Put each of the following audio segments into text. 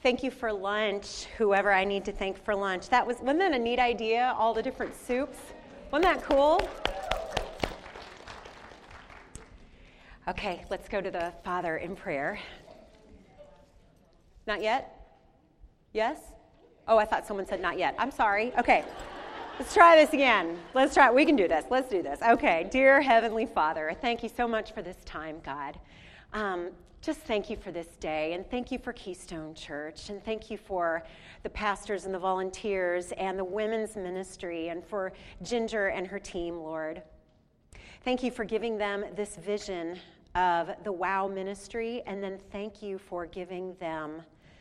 Thank you for lunch, whoever I need to thank for lunch. Wasn't that a neat idea, all the different soups? Wasn't that cool? Okay, let's go to the Father in prayer. Not yet? Yes? Oh, I thought someone said not yet. I'm sorry. Okay, let's try this again. We can do this. Let's do this. Okay, dear Heavenly Father, thank you so much for this time, God. Just thank you for this day, and thank you for Keystone Church, and thank you for the pastors and the volunteers and the women's ministry, and for Ginger and her team, Lord. Thank you for giving them this vision of the WOW ministry, and then thank you for giving them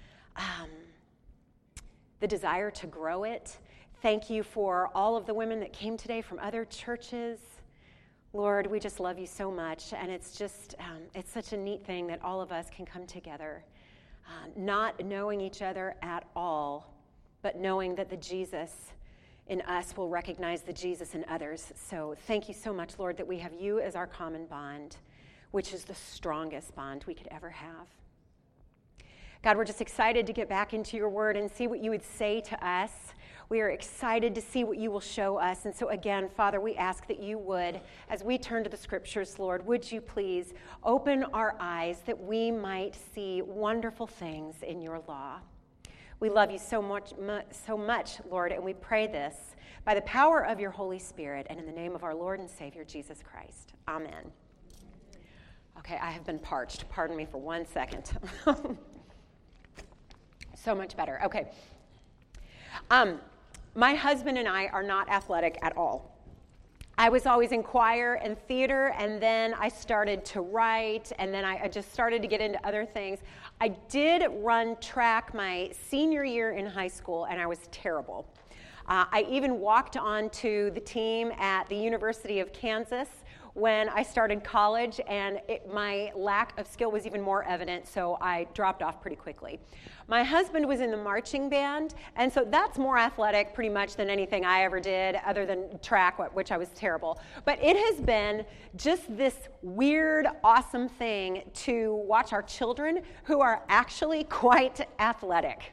the desire to grow it. Thank you for all of the women that came today from other churches. Lord, we just love you so much, and it's just, it's such a neat thing that all of us can come together, not knowing each other at all, but knowing that the Jesus in us will recognize the Jesus in others. So thank you so much, Lord, that we have you as our common bond, which is the strongest bond we could ever have. God, we're just excited to get back into your word and see what you would say to us. We are excited to see what you will show us. And so again, Father, we ask that you would, as we turn to the scriptures, Lord, would you please open our eyes that we might see wonderful things in your law. We love you so much, Lord, and we pray this by the power of your Holy Spirit and in the name of our Lord and Savior, Jesus Christ. Amen. Okay, I have been parched. Pardon me for 1 second. So much better. Okay. My husband and I are not athletic at all. I was always in choir and theater, and then I started to write, and then I just started to get into other things. I did run track my senior year in high school, and I was terrible. I even walked onto the team at the University of Kansas when I started college, and my lack of skill was even more evident, so I dropped off pretty quickly. My husband was in the marching band, and so that's more athletic pretty much than anything I ever did other than track, which I was terrible. But it has been just this weird, awesome thing to watch our children who are actually quite athletic.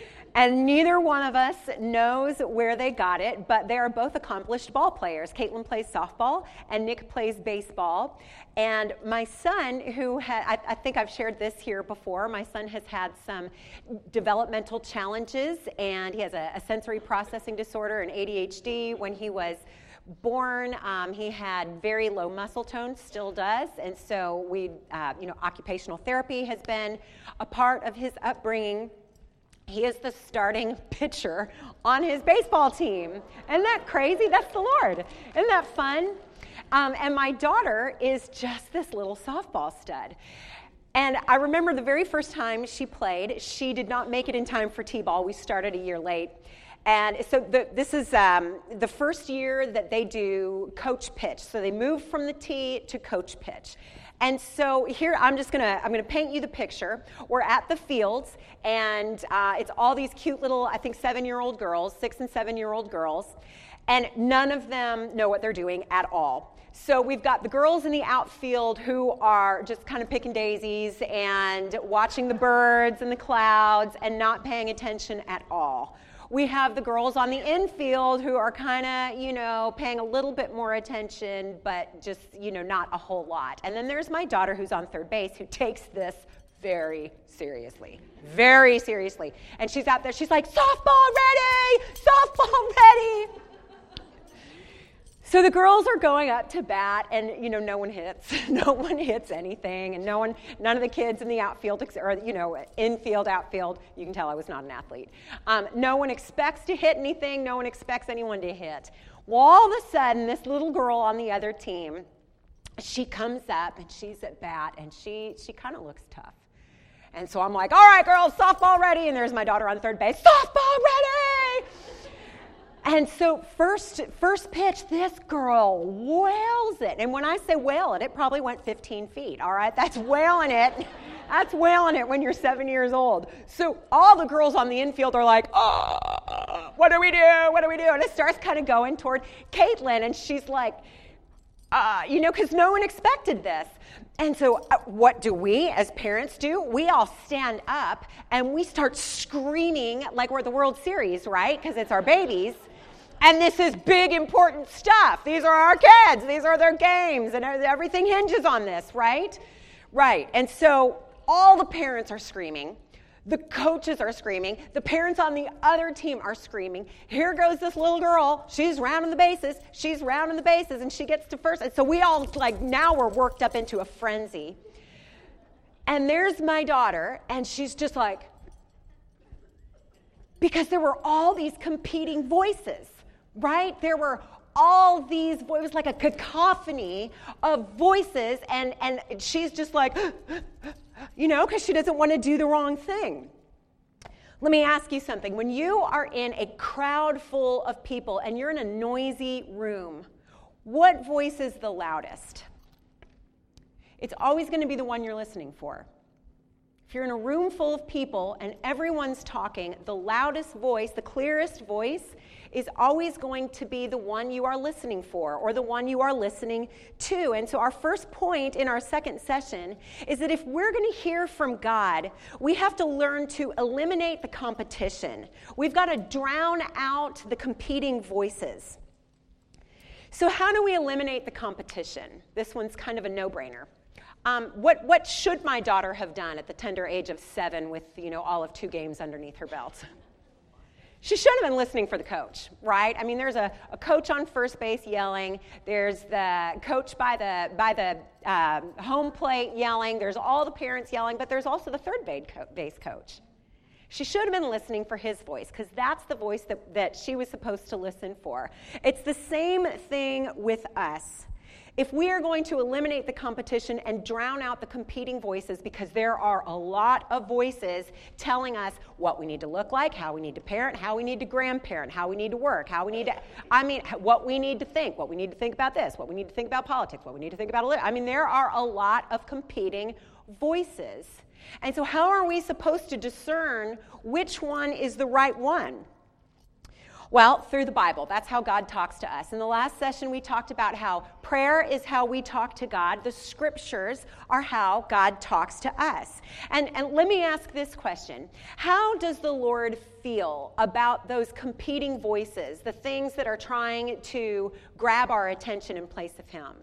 And neither one of us knows where they got it, but they are both accomplished ball players. Caitlin plays softball, and Nick plays baseball. And my son, who I think I've shared this here before, my son has had some developmental challenges, and he has a sensory processing disorder and ADHD. When he was born, he had very low muscle tone, still does, and so occupational therapy has been a part of his upbringing. He is the starting pitcher on his baseball team. Isn't that crazy? That's the Lord. Isn't that fun? And my daughter is just this little softball stud. And I remember the very first time she played, she did not make it in time for T-ball. We started a year late. And so this is the first year that they do coach pitch. So they move from the tee to coach pitch. And so here, I'm gonna paint you the picture. We're at the fields, and it's all these cute little, I think 7-year-old girls, 6 and 7-year-old girls, and none of them know what they're doing at all. So we've got the girls in the outfield who are just kind of picking daisies and watching the birds and the clouds and not paying attention at all. We have the girls on the infield who are kind of, paying a little bit more attention, but just, not a whole lot. And then there's my daughter who's on third base who takes this very seriously. Very seriously. And she's out there, she's like, softball ready! Softball ready! So the girls are going up to bat, and no one hits. No one hits anything, and none of the kids in the outfield, or infield, outfield. You can tell I was not an athlete. No one expects to hit anything. No one expects anyone to hit. Well, all of a sudden, this little girl on the other team, she comes up and she's at bat, and she kind of looks tough. And so I'm like, all right, girls, softball ready. And there's my daughter on third base, softball ready. And so first pitch, this girl whales it. And when I say whale it, it probably went 15 feet, all right? That's whaling it. That's whaling it when you're 7 years old. So all the girls on the infield are like, oh, what do we do? What do we do? And it starts kind of going toward Caitlin, and she's like, because no one expected this. And so what do we as parents do? We all stand up and we start screaming like we're at the World Series, right? Because it's our babies. And this is big, important stuff. These are our kids. These are their games. And everything hinges on this, right? Right. And so all the parents are screaming. The coaches are screaming. The parents on the other team are screaming. Here goes this little girl. She's rounding the bases. She's rounding the bases, and she gets to first. And so we all, now we're worked up into a frenzy. And there's my daughter, and she's just like, because there were all these competing voices, right? There were all these, it was like a cacophony of voices, and she's just like, because she doesn't want to do the wrong thing. Let me ask you something. When you are in a crowd full of people and you're in a noisy room, what voice is the loudest? It's always going to be the one you're listening for. If you're in a room full of people and everyone's talking, the loudest voice, the clearest voice, is always going to be the one you are listening for or the one you are listening to. And so our first point in our second session is that if we're going to hear from God, we have to learn to eliminate the competition. We've got to drown out the competing voices. So how do we eliminate the competition? This one's kind of a no-brainer. What should my daughter have done at the tender age of 7 with, all of 2 games underneath her belt? She should have been listening for the coach, right? I mean, there's a coach on first base yelling. There's the coach by the home plate yelling. There's all the parents yelling, but there's also the third base coach. She should have been listening for his voice because that's the voice that she was supposed to listen for. It's the same thing with us. If we are going to eliminate the competition and drown out the competing voices, because there are a lot of voices telling us what we need to look like, how we need to parent, how we need to grandparent, how we need to work, what we need to think, what we need to think about this, what we need to think about politics, what we need to think about, there are a lot of competing voices. And so how are we supposed to discern which one is the right one? Well, through the Bible. That's how God talks to us. In the last session, we talked about how prayer is how we talk to God. The scriptures are how God talks to us. And let me ask this question. How does the Lord feel about those competing voices, the things that are trying to grab our attention in place of Him?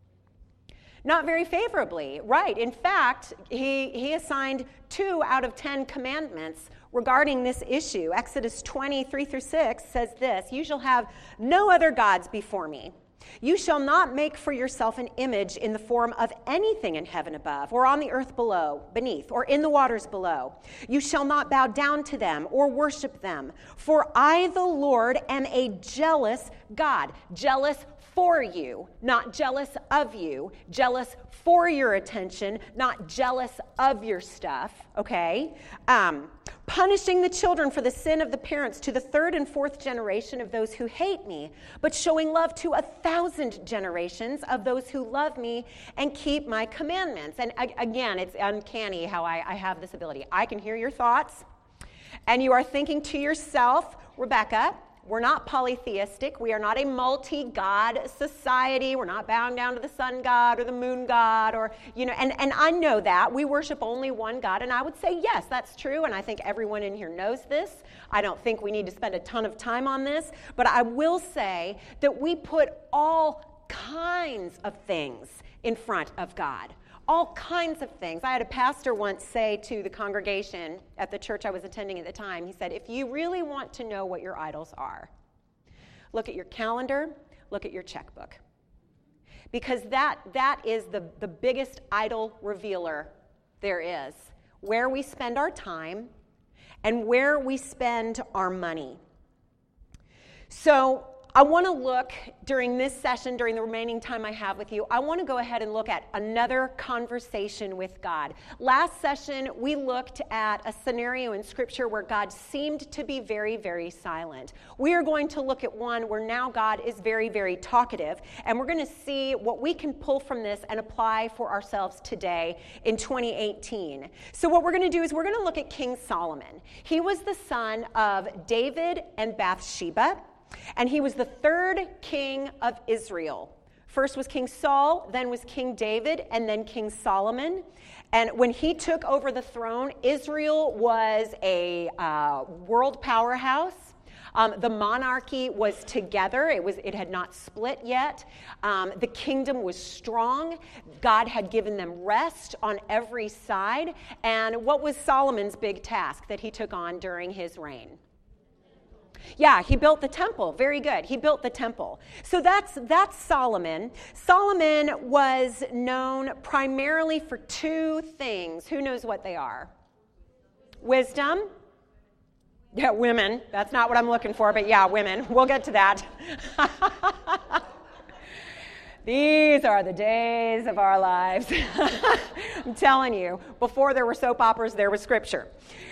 Not very favorably, right. In fact, he assigned 2 out of 10 commandments regarding this issue. Exodus 20:3-6 says this: "You shall have no other gods before me. You shall not make for yourself an image in the form of anything in heaven above, or on the earth beneath, or in the waters below. You shall not bow down to them or worship them. For I, the Lord, am a jealous God." Jealous for you, not jealous of you. Jealous for your attention, not jealous of your stuff, okay? Punishing the children for the sin of the parents to the 3rd and 4th generation of those who hate me, but showing love to 1,000 generations of those who love me and keep my commandments. And again, it's uncanny how I have this ability. I can hear your thoughts, and you are thinking to yourself, Rebecca, we're not polytheistic. We are not a multi-god society. We're not bowing down to the sun god or the moon god, and I know that. We worship only one God, and I would say, yes, that's true, and I think everyone in here knows this. I don't think we need to spend a ton of time on this, but I will say that we put all kinds of things in front of God. All kinds of things. I had a pastor once say to the congregation at the church I was attending at the time, he said, if you really want to know what your idols are, look at your calendar, look at your checkbook. Because that is the biggest idol revealer there is, where we spend our time and where we spend our money. So I want to look during this session, during the remaining time I have with you, I want to go ahead and look at another conversation with God. Last session, we looked at a scenario in Scripture where God seemed to be very, very silent. We are going to look at one where now God is very, very talkative, and we're going to see what we can pull from this and apply for ourselves today in 2018. So what we're going to do is we're going to look at King Solomon. He was the son of David and Bathsheba. And he was the 3rd king of Israel. First was King Saul, then was King David, and then King Solomon. And when he took over the throne, Israel was a world powerhouse. The monarchy was together. It had not split yet. The kingdom was strong. God had given them rest on every side. And what was Solomon's big task that he took on during his reign? Yeah, he built the temple. Very good. He built the temple. So that's Solomon. Solomon was known primarily for two things. Who knows what they are? Wisdom. Yeah, women. That's not what I'm looking for, but yeah, women. We'll get to that. These are the days of our lives. I'm telling you, before there were soap operas, there was scripture.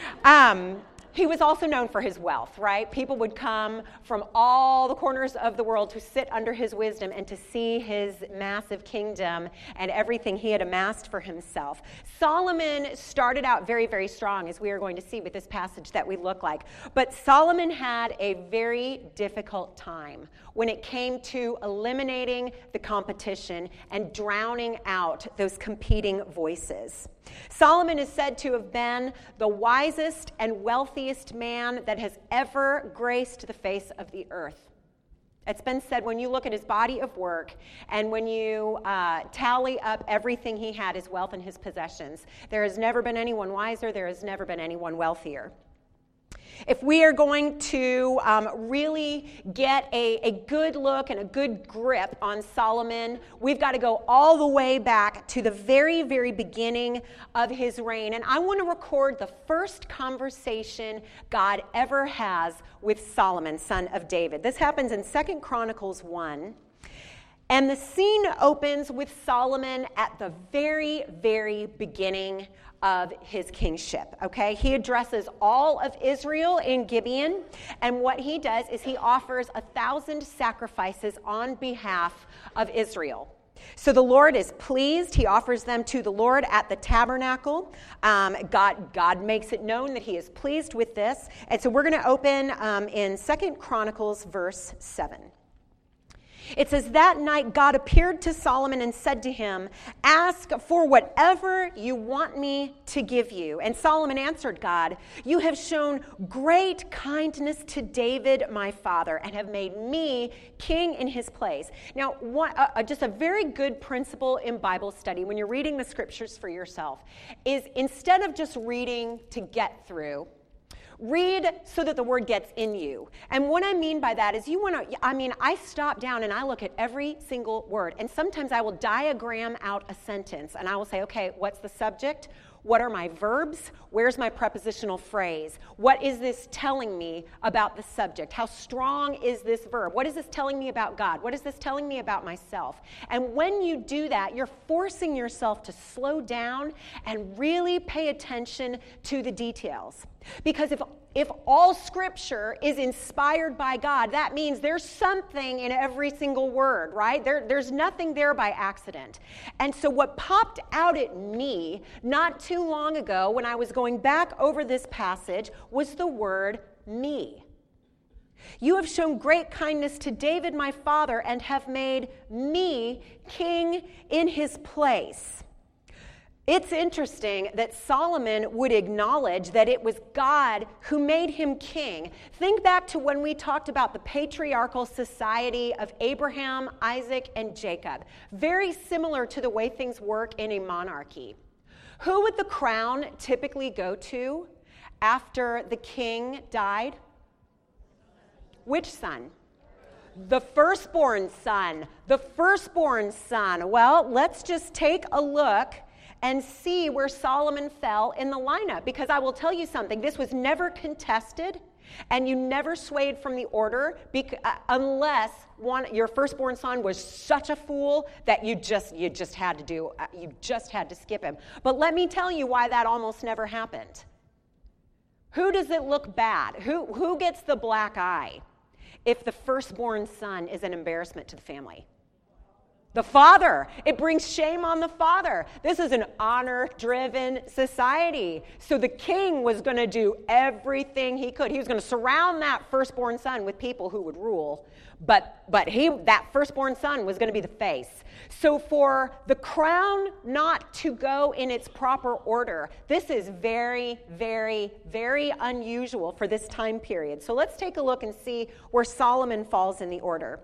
He was also known for his wealth, right? People would come from all the corners of the world to sit under his wisdom and to see his massive kingdom and everything he had amassed for himself. Solomon started out very, very strong, as we are going to see with this passage that we look like. But Solomon had a very difficult time when it came to eliminating the competition and drowning out those competing voices. Solomon is said to have been the wisest and wealthiest man that has ever graced the face of the earth. It's been said when you look at his body of work and when you tally up everything he had, his wealth and his possessions, there has never been anyone wiser, there has never been anyone wealthier. If we are going to really get a good look and a good grip on Solomon, we've got to go all the way back to the very, very beginning of his reign. And I want to record the first conversation God ever has with Solomon, son of David. This happens in 2 Chronicles 1. And the scene opens with Solomon at the very, very beginning of his kingship, okay? He addresses all of Israel in Gibeon, and what he does is he offers 1,000 sacrifices on behalf of Israel. So the Lord is pleased. He offers them to the Lord at the tabernacle. God makes it known that he is pleased with this. And so we're going to open in 2 Chronicles verse 7. It says, that night God appeared to Solomon and said to him, ask for whatever you want me to give you. And Solomon answered God, you have shown great kindness to David, my father, and have made me king in his place. Now, just a very good principle in Bible study when you're reading the scriptures for yourself is instead of just reading to get through, read so that the word gets in you. And what I mean by that is I stop down and I look at every single word. And sometimes I will diagram out a sentence and I will say, okay, what's the subject? What are my verbs? Where's my prepositional phrase? What is this telling me about the subject? How strong is this verb? What is this telling me about God? What is this telling me about myself? And when you do that, you're forcing yourself to slow down and really pay attention to the details. Because if all scripture is inspired by God, that means there's something in every single word, right? There's nothing there by accident. And so what popped out at me not too long ago when I was going back over this passage was the word me. You have shown great kindness to David, my father, and have made me king in his place. It's interesting that Solomon would acknowledge that it was God who made him king. Think back to when we talked about the patriarchal society of Abraham, Isaac, and Jacob. Very similar to the way things work in a monarchy. Who would the crown typically go to after the king died? Which son? The firstborn son. The firstborn son. Well, let's just take a look and see where Solomon fell in the lineup. Because I will tell you something, this was never contested, and you never swayed from the order unless your firstborn son was such a fool that you just had to skip him. But let me tell you why that almost never happened. Who does it look bad? Who gets the black eye if the firstborn son is an embarrassment to the family? The father. It brings shame on the father. This is an honor-driven society. So the king was going to do everything he could. He was going to surround that firstborn son with people who would rule. But that firstborn son was going to be the face. So for the crown not to go in its proper order, this is very, very, very unusual for this time period. So let's take a look and see where Solomon falls in the order.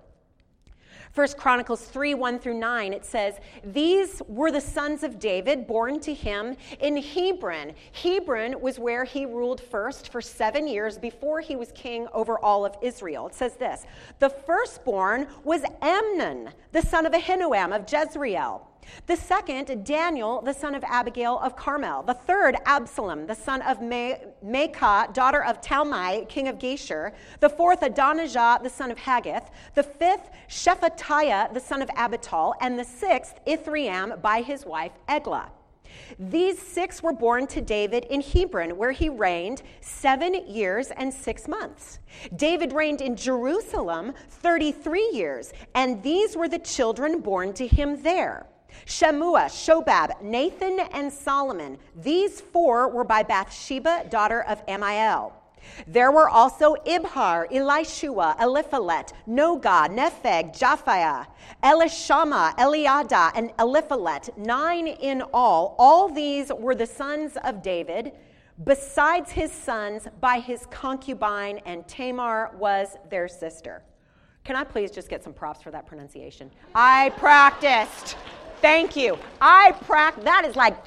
1 Chronicles 3, 1 through 9, it says, these were the sons of David born to him in Hebron. Hebron was where he ruled first for 7 years before he was king over all of Israel. It says this, the firstborn was Amnon, the son of Ahinoam of Jezreel. The second, Daniel, the son of Abigail of Carmel. The third, Absalom, the son of Maacah, daughter of Talmai, king of Geshur. The fourth, Adonijah, the son of Haggith. The fifth, Shephatiah, the son of Abital. And the sixth, Ithream, by his wife Eglah. These 6 were born to David in Hebron, where he reigned 7 years and 6 months. David reigned in Jerusalem 33 years, and these were the children born to him there. Shemua, Shobab, Nathan, and Solomon. These 4 were by Bathsheba, daughter of Amiel. There were also Ibhar, Elishua, Eliphalet, Nogah, Nepheg, Japhia, Elishama, Eliada, and Eliphalet, 9 in all. All these were the sons of David, besides his sons by his concubine, and Tamar was their sister. Can I please just get some props for that pronunciation? I practiced. Thank you. That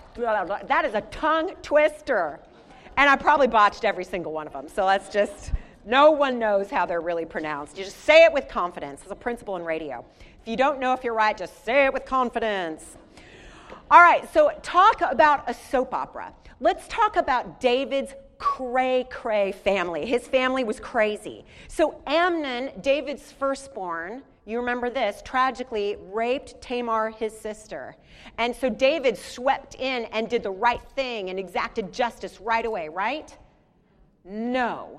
is a tongue twister. And I probably botched every single one of them. So no one knows how they're really pronounced. You just say it with confidence. It's a principle in radio. If you don't know if you're right, just say it with confidence. All right, so talk about a soap opera. Let's talk about David's cray-cray family. His family was crazy. So Amnon, David's firstborn, you remember this, tragically raped Tamar, his sister. And so David swept in and did the right thing and exacted justice right away, right? No.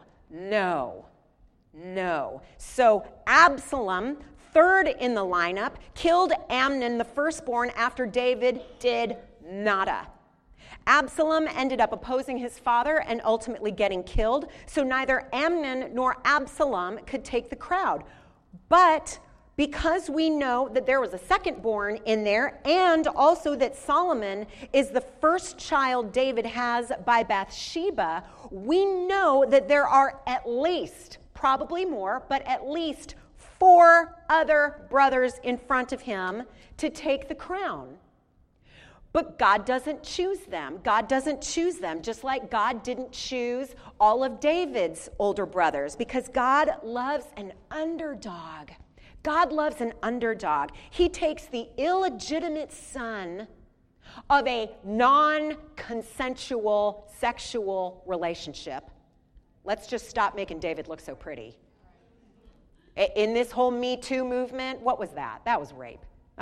So Absalom, third in the lineup, killed Amnon, the firstborn, after David did nada. Absalom ended up opposing his father and ultimately getting killed. So neither Amnon nor Absalom could take the crowd. But because we know that there was a second born in there, and also that Solomon is the first child David has by Bathsheba, we know that there are at least, probably more, but at least 4 other brothers in front of him to take the crown. But God doesn't choose them. God doesn't choose them, just like God didn't choose all of David's older brothers, because God loves an underdog. God loves an underdog. He takes the illegitimate son of a non-consensual sexual relationship. Let's just stop making David look so pretty. In this whole Me Too movement, what was that? That was rape.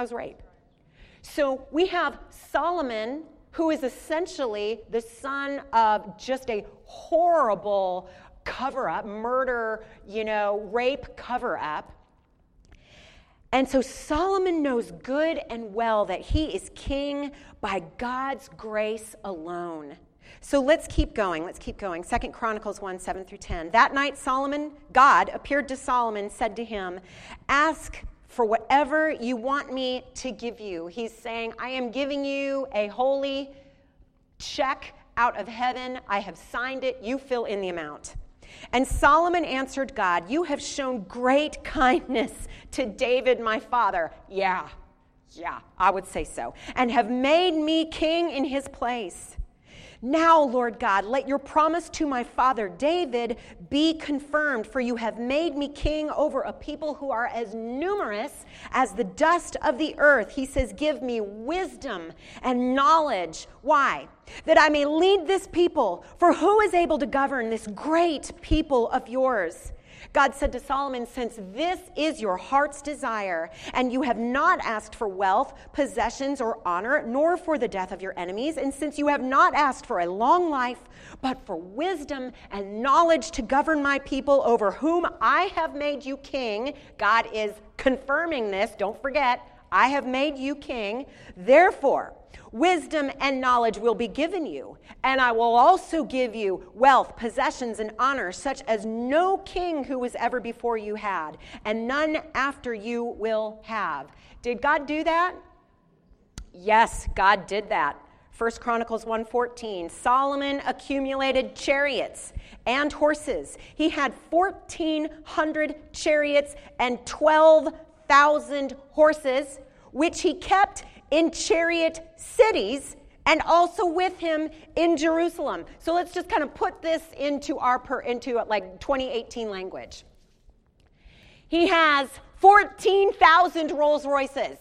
So we have Solomon, who is essentially the son of just a horrible cover-up, murder, rape cover-up. And so Solomon knows good and well that he is king by God's grace alone. So let's keep going. 2 Chronicles 1, 7 through 10. That night God appeared to Solomon, said to him, ask for whatever you want me to give you. He's saying, I am giving you a holy check out of heaven. I have signed it. You fill in the amount. And Solomon answered God, you have shown great kindness to David, my father. Yeah, I would say so. And have made me king in his place. Now, Lord God, let your promise to my father David be confirmed, for you have made me king over a people who are as numerous as the dust of the earth. He says, give me wisdom and knowledge. Why? That I may lead this people, for who is able to govern this great people of yours? God said to Solomon, since this is your heart's desire, and you have not asked for wealth, possessions, or honor, nor for the death of your enemies, and since you have not asked for a long life, but for wisdom and knowledge to govern my people over whom I have made you king, God is confirming this, don't forget, I have made you king, therefore wisdom and knowledge will be given you, and I will also give you wealth, possessions, and honor, such as no king who was ever before you had, and none after you will have. Did God do that? Yes, God did that. 1 Chronicles 1:14, Solomon accumulated chariots and horses. He had 1,400 chariots and 12,000 horses, which he kept in chariot cities and also with him in Jerusalem. So let's just kind of put this into like 2018 language. He has 14,000 Rolls Royces.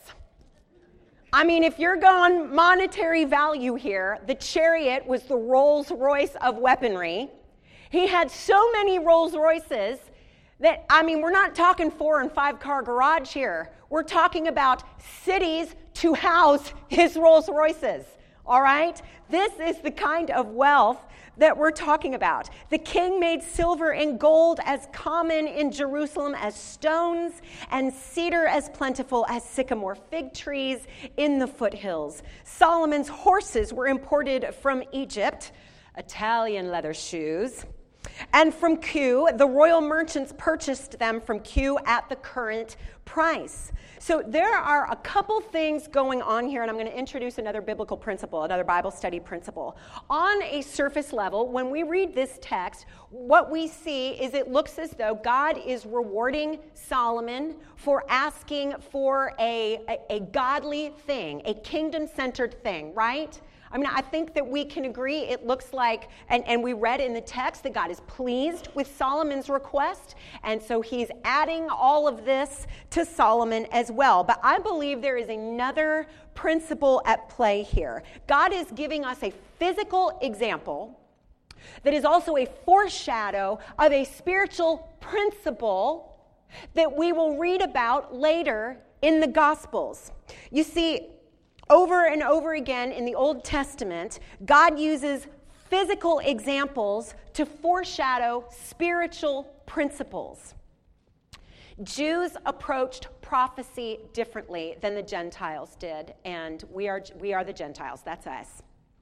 I mean, if you're going monetary value here, the chariot was the Rolls Royce of weaponry. He had so many Rolls Royces that, I mean, we're not talking 4 and 5 car garage here. We're talking about cities to house his Rolls Royces, all right? This is the kind of wealth that we're talking about. The king made silver and gold as common in Jerusalem as stones, and cedar as plentiful as sycamore fig trees in the foothills. Solomon's horses were imported from Egypt, Italian leather shoes, and from Kew. The royal merchants purchased them from Kew at the current price. So there are a couple things going on here, and I'm going to introduce another biblical principle, another Bible study principle. On a surface level, when we read this text, what we see is it looks as though God is rewarding Solomon for asking for a godly thing, a kingdom-centered thing, right? I mean, I think that we can agree it looks like, and we read in the text that God is pleased with Solomon's request, and so he's adding all of this to Solomon as well. But I believe there is another principle at play here. God is giving us a physical example that is also a foreshadow of a spiritual principle that we will read about later in the Gospels. You see, over and over again in the Old Testament, God uses physical examples to foreshadow spiritual principles. Jews approached prophecy differently than the Gentiles did, and we are the Gentiles, that's us.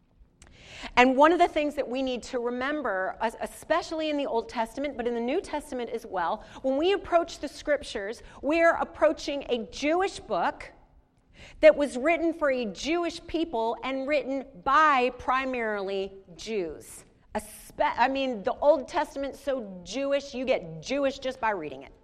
And one of the things that we need to remember, especially in the Old Testament, but in the New Testament as well, when we approach the Scriptures, we are approaching a Jewish book that was written for a Jewish people and written by primarily Jews. I mean, the Old Testament's so Jewish, you get Jewish just by reading it.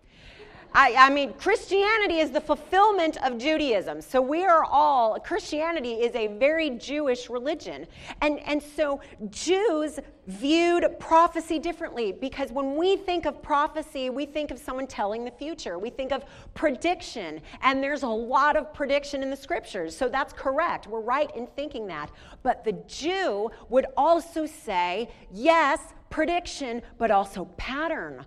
I mean, Christianity is the fulfillment of Judaism. So Christianity is a very Jewish religion. And so Jews viewed prophecy differently, because when we think of prophecy, we think of someone telling the future. We think of prediction, and there's a lot of prediction in the Scriptures. So that's correct. We're right in thinking that. But the Jew would also say, yes, prediction, but also pattern.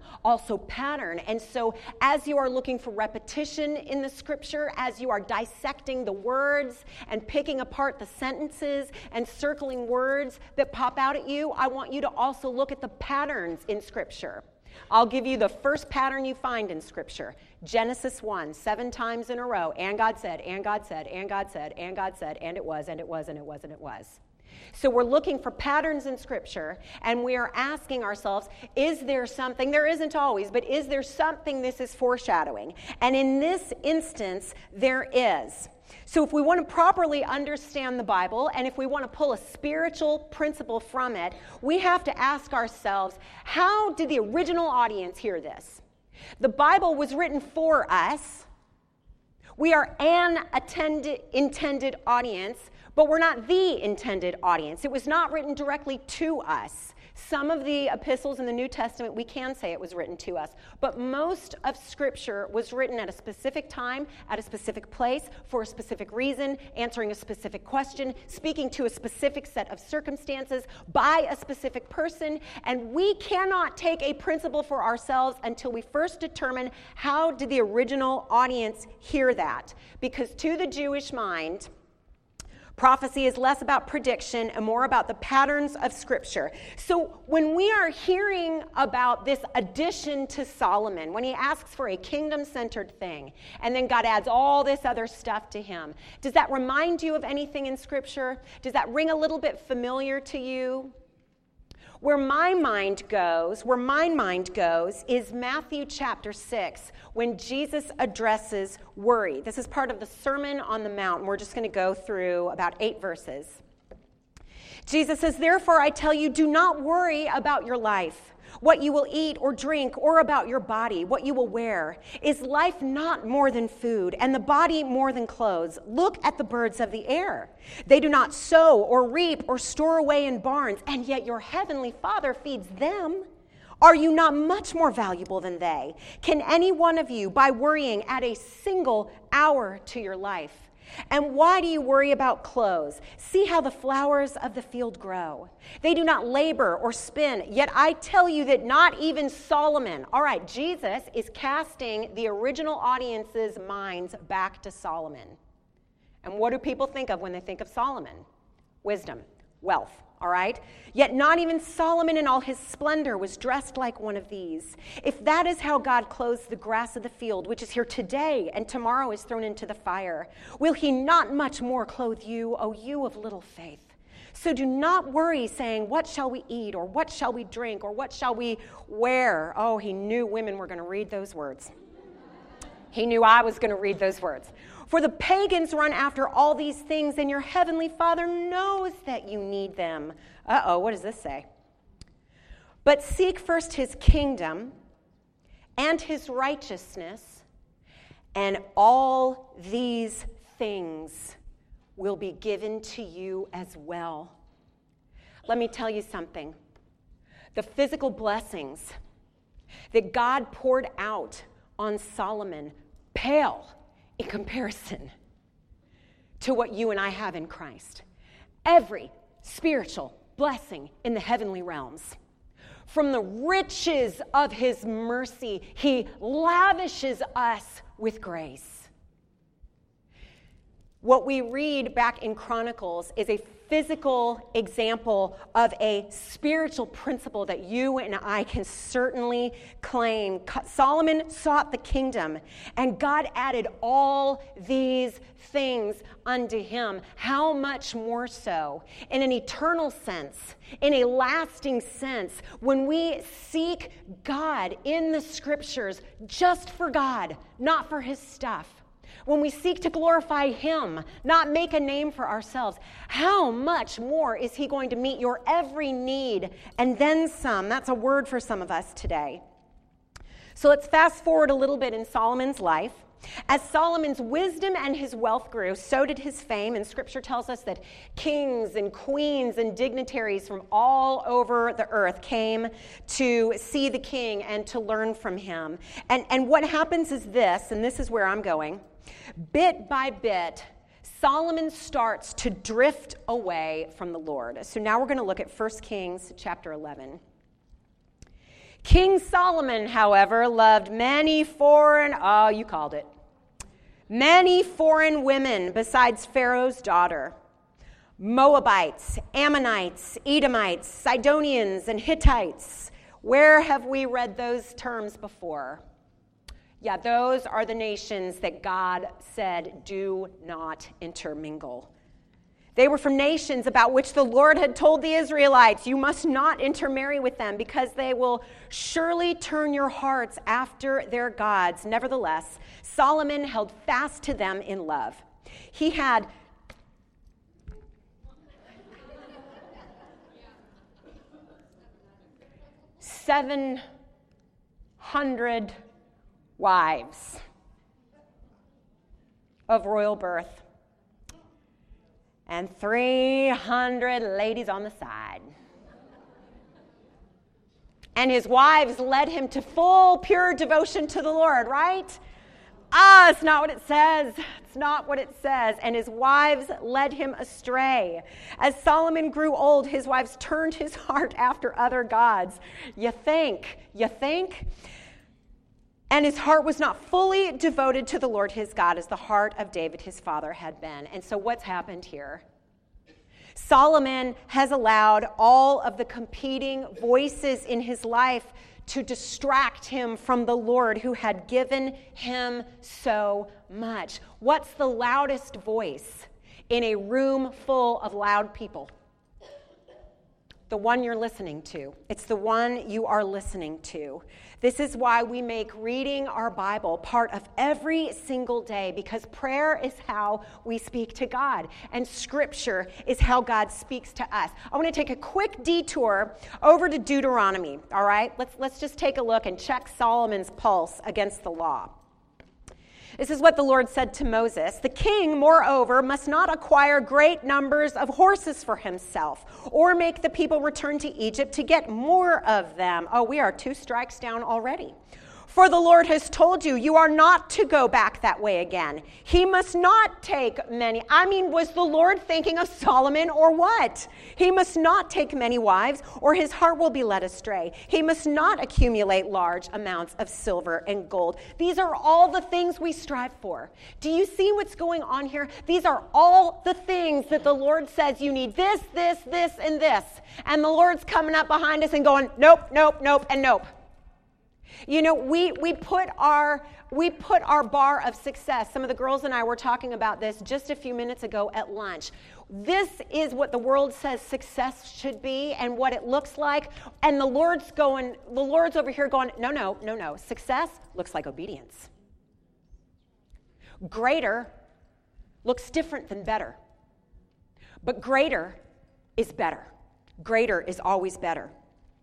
And so as you are looking for repetition in the Scripture, as you are dissecting the words and picking apart the sentences and circling words that pop out at you, I want you to also look at the patterns in Scripture. I'll give you the first pattern you find in Scripture. Genesis 1, 7 times in a row. And God said, and God said, and God said, and God said, and it was, and it was, and it was, and it was. So we're looking for patterns in Scripture, and we are asking ourselves, is there something, there isn't always, but is there something this is foreshadowing? And in this instance, there is. So if we want to properly understand the Bible, and if we want to pull a spiritual principle from it, we have to ask ourselves, how did the original audience hear this? The Bible was written for us. We are an intended audience, but we're not the intended audience. It was not written directly to us. Some of the epistles in the New Testament, we can say it was written to us, but most of Scripture was written at a specific time, at a specific place, for a specific reason, answering a specific question, speaking to a specific set of circumstances by a specific person, and we cannot take a principle for ourselves until we first determine how did the original audience hear that. Because to the Jewish mind, Prophecy is less about prediction and more about the patterns of Scripture. So when we are hearing about this addition to Solomon, when he asks for a kingdom-centered thing, and then God adds all this other stuff to him, does that remind you of anything in Scripture? Does that ring a little bit familiar to you? Where my mind goes is Matthew chapter 6, when Jesus addresses worry. This is part of the Sermon on the Mount, and we're just going to go through about 8 verses. Jesus says, "Therefore I tell you, do not worry about your life, what you will eat or drink, or about your body, what you will wear. Is life not more than food, and the body more than clothes? Look at the birds of the air. They do not sow or reap or store away in barns, and yet your heavenly Father feeds them. Are you not much more valuable than they? Can any one of you, by worrying, add a single hour to your life? And why do you worry about clothes? See how the flowers of the field grow. They do not labor or spin, yet I tell you that not even Solomon." All right, Jesus is casting the original audience's minds back to Solomon. And what do people think of when they think of Solomon? Wisdom, wealth. All right? "Yet not even Solomon in all his splendor was dressed like one of these. If that is how God clothes the grass of the field, which is here today and tomorrow is thrown into the fire, will he not much more clothe you, O you of little faith? So do not worry, saying, what shall we eat, or what shall we drink, or what shall we wear?" Oh, he knew women were going to read those words. He knew I was going to read those words. "For the pagans run after all these things, and your heavenly Father knows that you need them." What does this say? "But seek first his kingdom and his righteousness, and all these things will be given to you as well." Let me tell you something. The physical blessings that God poured out on Solomon pale in comparison to what you and I have in Christ. Every spiritual blessing in the heavenly realms. From the riches of his mercy, he lavishes us with grace. What we read back in Chronicles is a physical example of a spiritual principle that you and I can certainly claim. Solomon sought the kingdom, and God added all these things unto him. How much more so in an eternal sense, in a lasting sense, when we seek God in the Scriptures just for God, not for his stuff. When we seek to glorify him, not make a name for ourselves, how much more is he going to meet your every need and then some? That's a word for some of us today. So let's fast forward a little bit in Solomon's life. As Solomon's wisdom and his wealth grew, so did his fame, and Scripture tells us that kings and queens and dignitaries from all over the earth came to see the king and to learn from him. And what happens is this, and this is where I'm going. Bit by bit, Solomon starts to drift away from the Lord. So now we're going to look at 1 Kings chapter 11. King Solomon, however, loved many foreign women besides Pharaoh's daughter. Moabites, Ammonites, Edomites, Sidonians, and Hittites. Where have we read those terms before? Yeah, those are the nations that God said, do not intermingle. They were from nations about which the Lord had told the Israelites, you must not intermarry with them because they will surely turn your hearts after their gods. Nevertheless, Solomon held fast to them in love. He had 700 wives of royal birth and 300 ladies on the side. And his wives led him to full, pure devotion to the Lord, right? It's not what it says. It's not what it says. And his wives led him astray. As Solomon grew old, his wives turned his heart after other gods. You think? And his heart was not fully devoted to the Lord his God as the heart of David his father had been. And so what's happened here? Solomon has allowed all of the competing voices in his life to distract him from the Lord who had given him so much. What's the loudest voice in a room full of loud people? The one you're listening to. It's the one you are listening to. This is why we make reading our Bible part of every single day, because prayer is how we speak to God, and Scripture is how God speaks to us. I want to take a quick detour over to Deuteronomy, all right? Let's just take a look and check Solomon's pulse against the law. This is what the Lord said to Moses. The king, moreover, must not acquire great numbers of horses for himself, or make the people return to Egypt to get more of them. Oh, we are 2 strikes down already. For the Lord has told you, you are not to go back that way again. He must not take many. Was the Lord thinking of Solomon or what? He must not take many wives, or his heart will be led astray. He must not accumulate large amounts of silver and gold. These are all the things we strive for. Do you see what's going on here? These are all the things that the Lord says you need this, this, this, and this. And the Lord's coming up behind us and going, nope, nope, nope, and nope. You know, we put our bar of success. Some of the girls and I were talking about this just a few minutes ago at lunch. This is what the world says success should be and what it looks like. And the Lord's over here going, no. Success looks like obedience. Greater looks different than better. But greater is better. Greater is always better.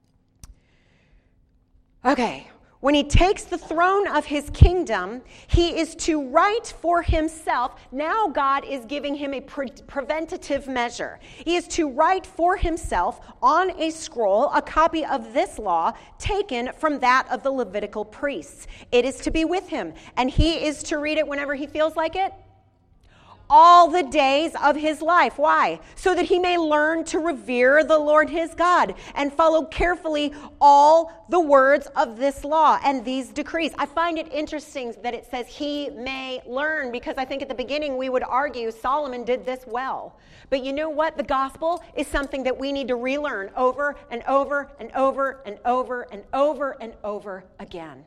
Okay. When he takes the throne of his kingdom, he is to write for himself. Now God is giving him a preventative measure. He is to write for himself on a scroll a copy of this law taken from that of the Levitical priests. It is to be with him, and he is to read it whenever he feels like it. All the days of his life. Why? So that he may learn to revere the Lord his God and follow carefully all the words of this law and these decrees. I find it interesting that it says he may learn, because I think at the beginning we would argue Solomon did this well. But you know what? The gospel is something that we need to relearn over and over and over and over and over and over again.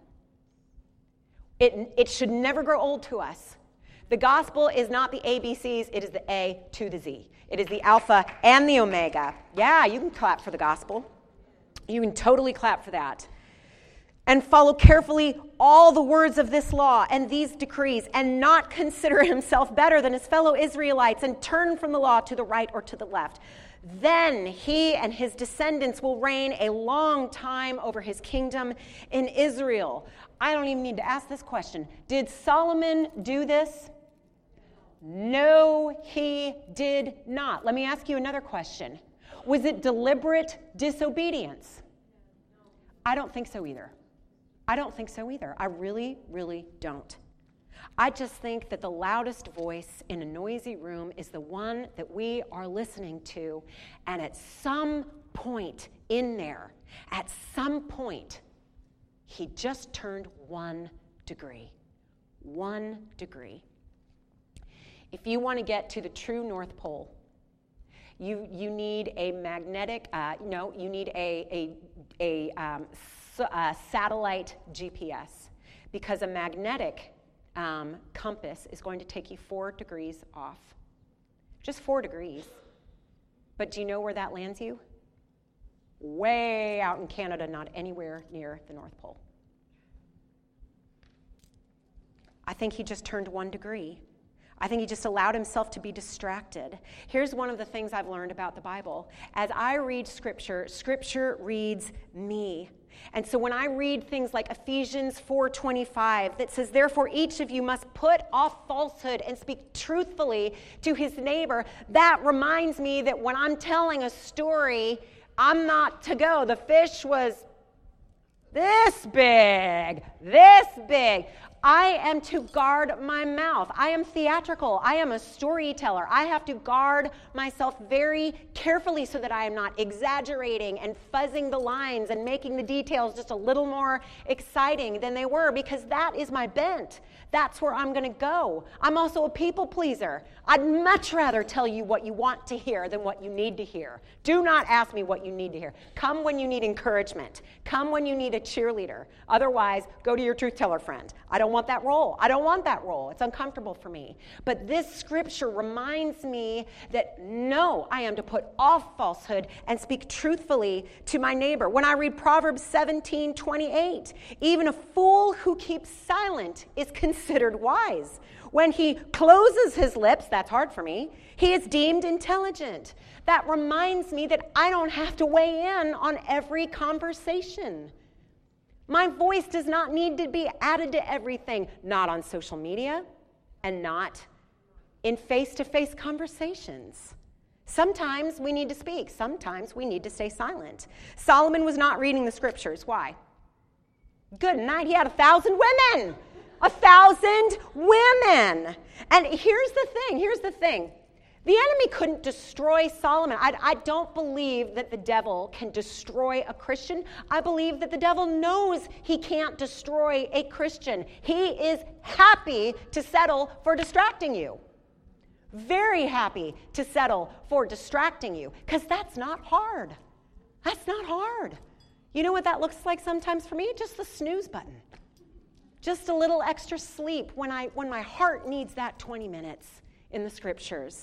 It should never grow old to us. The gospel is not the ABCs, it is the A to the Z. It is the Alpha and the Omega. Yeah, you can clap for the gospel. You can totally clap for that. And follow carefully all the words of this law and these decrees, and not consider himself better than his fellow Israelites, and turn from the law to the right or to the left. Then he and his descendants will reign a long time over his kingdom in Israel. I don't even need to ask this question. Did Solomon do this? No, he did not. Let me ask you another question. Was it deliberate disobedience? I don't think so either. I really, really don't. I just think that the loudest voice in a noisy room is the one that we are listening to. And at some point in there, he just turned 1 degree. 1 degree. If you want to get to the true North Pole, you need a magnetic, you need a satellite GPS, because a magnetic compass is going to take you 4 degrees off. Just 4 degrees. But do you know where that lands you? Way out in Canada, not anywhere near the North Pole. I think he just turned 1 degree. I think he just allowed himself to be distracted. Here's one of the things I've learned about the Bible. As I read Scripture, Scripture reads me. And so when I read things like Ephesians 4:25 that says, therefore each of you must put off falsehood and speak truthfully to his neighbor, that reminds me that when I'm telling a story, I'm not to go. The fish was this big. I am to guard my mouth. I am theatrical. I am a storyteller. I have to guard myself very carefully so that I am not exaggerating and fuzzing the lines and making the details just a little more exciting than they were, because that is my bent. That's where I'm going to go. I'm also a people pleaser. I'd much rather tell you what you want to hear than what you need to hear. Do not ask me what you need to hear. Come when you need encouragement. Come when you need a cheerleader. Otherwise, go to your truth teller friend. I don't want that role. I don't want that role. It's uncomfortable for me. But this scripture reminds me that no, I am to put off falsehood and speak truthfully to my neighbor. When I read Proverbs 17:28, even a fool who keeps silent is considered wise. When he closes his lips, that's hard for me, he is deemed intelligent. That reminds me that I don't have to weigh in on every conversation. My voice does not need to be added to everything, not on social media and not in face-to-face conversations. Sometimes we need to speak. Sometimes we need to stay silent. Solomon was not reading the scriptures. Why? Good night. He had 1,000 women. 1,000 women. And here's the thing. The enemy couldn't destroy Solomon. I don't believe that the devil can destroy a Christian. I believe that the devil knows he can't destroy a Christian. He is happy to settle for distracting you. Very happy to settle for distracting you, because that's not hard. That's not hard. You know what that looks like sometimes for me? Just the snooze button. Just a little extra sleep when my heart needs that 20 minutes in the scriptures.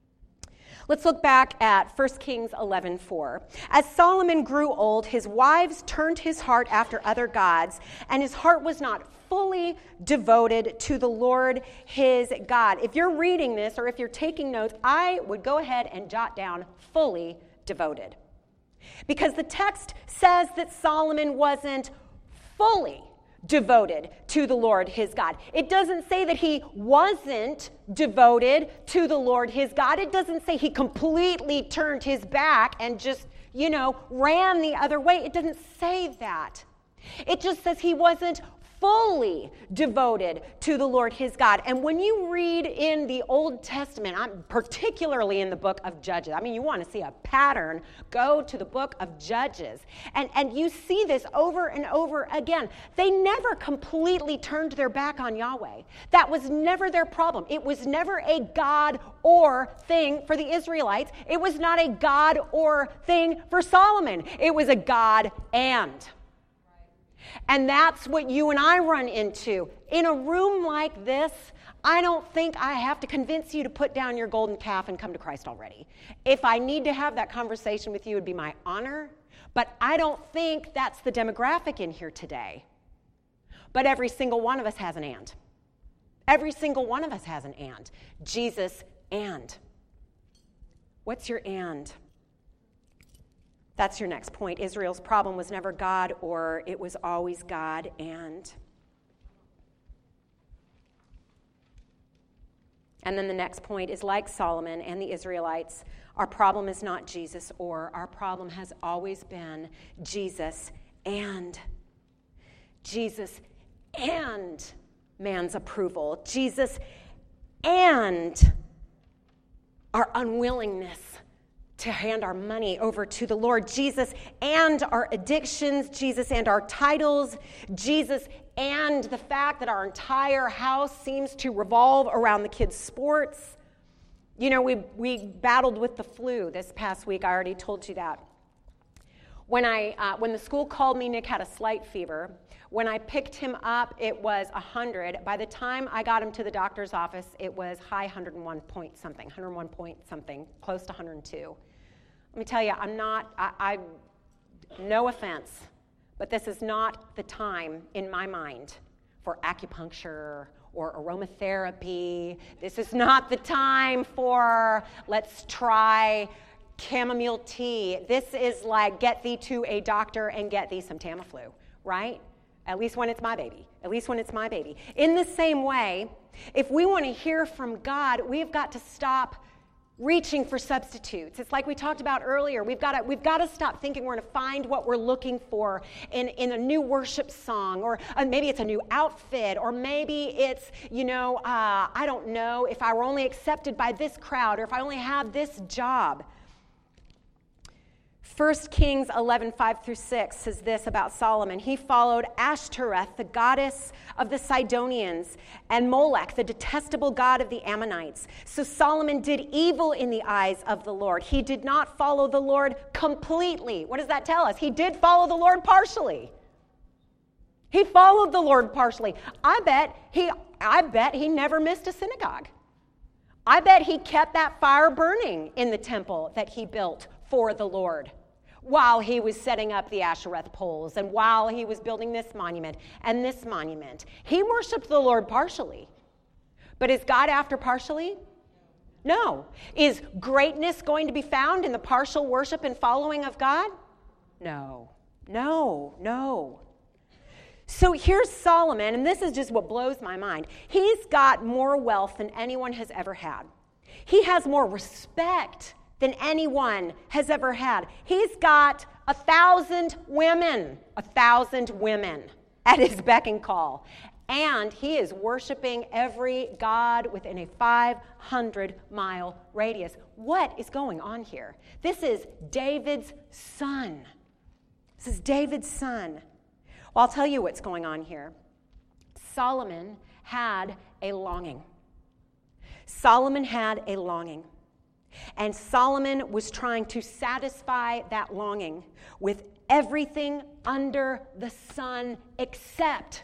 Let's look back at 1 Kings 11:4. As Solomon grew old, his wives turned his heart after other gods, and his heart was not fully devoted to the Lord his God. If you're reading this or if you're taking notes, I would go ahead and jot down fully devoted. Because the text says that Solomon wasn't fully devoted to the Lord his God. It doesn't say that he wasn't devoted to the Lord his God. It doesn't say he completely turned his back and just, ran the other way. It doesn't say that. It just says he wasn't fully devoted to the Lord his God. And when you read in the Old Testament, particularly in the book of Judges, you want to see a pattern, go to the book of Judges. And you see this over and over again. They never completely turned their back on Yahweh. That was never their problem. It was never a God or thing for the Israelites. It was not a God or thing for Solomon. It was a God and. And that's what you and I run into. In a room like this, I don't think I have to convince you to put down your golden calf and come to Christ already. If I need to have that conversation with you, it would be my honor. But I don't think that's the demographic in here today. But every single one of us has an and. Every single one of us has an and. Jesus and. What's your and? That's your next point. Israel's problem was never God or, it was always God and. And then the next point is, like Solomon and the Israelites, our problem is not Jesus or, our problem has always been Jesus and. Jesus and man's approval. Jesus and our unwillingness to hand our money over to the Lord. Jesus and our addictions, Jesus and our titles, Jesus and the fact that our entire house seems to revolve around the kids' sports. We battled with the flu this past week. I already told you that. When the school called me, Nick had a slight fever. When I picked him up, it was 100. By the time I got him to the doctor's office, it was high 101 point something, close to 102. Let me tell you, no offense, but this is not the time in my mind for acupuncture or aromatherapy. This is not the time for, let's try chamomile tea. This is like, get thee to a doctor and get thee some Tamiflu, right? At least when it's my baby. In the same way, if we want to hear from God, we've got to stop reaching for substitutes. It's like we talked about earlier. We've got to stop thinking we're going to find what we're looking for in a new worship song, or maybe it's a new outfit, or maybe it's, I don't know, if I were only accepted by this crowd, or if I only have this job. 1 Kings 11:5-6 says this about Solomon. He followed Ashtoreth, the goddess of the Sidonians, and Molech, the detestable god of the Ammonites. So Solomon did evil in the eyes of the Lord. He did not follow the Lord completely. What does that tell us? He did follow the Lord partially. He followed the Lord partially. I bet he never missed a synagogue. I bet he kept that fire burning in the temple that he built for the Lord while he was setting up the Ashereth poles and while he was building this monument and this monument. He worshiped the Lord partially. But is God after partially? No. Is greatness going to be found in the partial worship and following of God? No. So here's Solomon, and this is just what blows my mind. He's got more wealth than anyone has ever had. He has more respect than anyone has ever had. He's got 1,000 women at his beck and call. And he is worshiping every god within a 500-mile radius. What is going on here? This is David's son. Well, I'll tell you what's going on here. Solomon had a longing. And Solomon was trying to satisfy that longing with everything under the sun except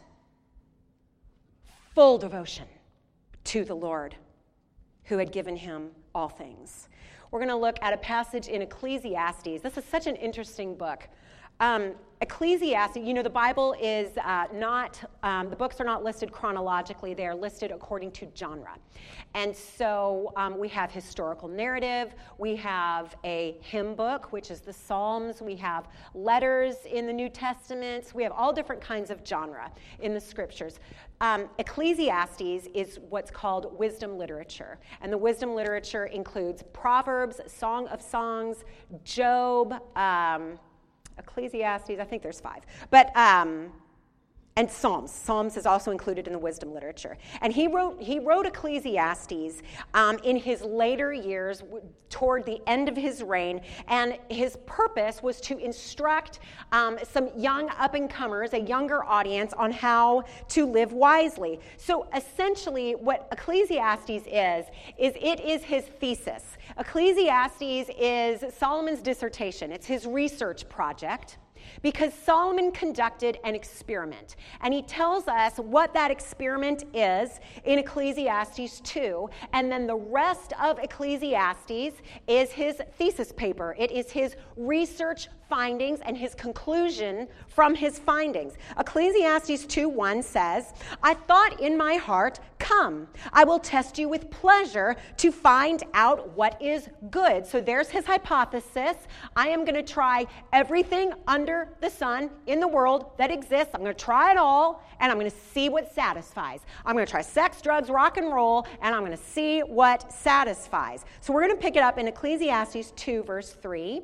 full devotion to the Lord who had given him all things. We're going to look at a passage in Ecclesiastes. This is such an interesting book. Ecclesiastes, the Bible is the books are not listed chronologically. They are listed according to genre. And so we have historical narrative. We have a hymn book, which is the Psalms. We have letters in the New Testament. We have all different kinds of genre in the scriptures. Ecclesiastes is what's called wisdom literature. And the wisdom literature includes Proverbs, Song of Songs, Job, Ecclesiastes, I think there's 5. But and Psalms. Psalms is also included in the wisdom literature. And he wrote Ecclesiastes in his later years, toward the end of his reign, and his purpose was to instruct some young up-and-comers, a younger audience, on how to live wisely. So essentially what Ecclesiastes is it is his thesis. Ecclesiastes is Solomon's dissertation. It's his research project. Because Solomon conducted an experiment. And he tells us what that experiment is in Ecclesiastes 2. And then the rest of Ecclesiastes is his thesis paper. It is his research findings and his conclusion from his findings. Ecclesiastes 2:1 says, I thought in my heart, come, I will test you with pleasure to find out what is good. So there's his hypothesis. I am going to try everything under the sun in the world that exists. I'm going to try it all, and I'm going to see what satisfies. I'm going to try sex, drugs, rock and roll, and I'm going to see what satisfies. So we're going to pick it up in Ecclesiastes 2, verse 3.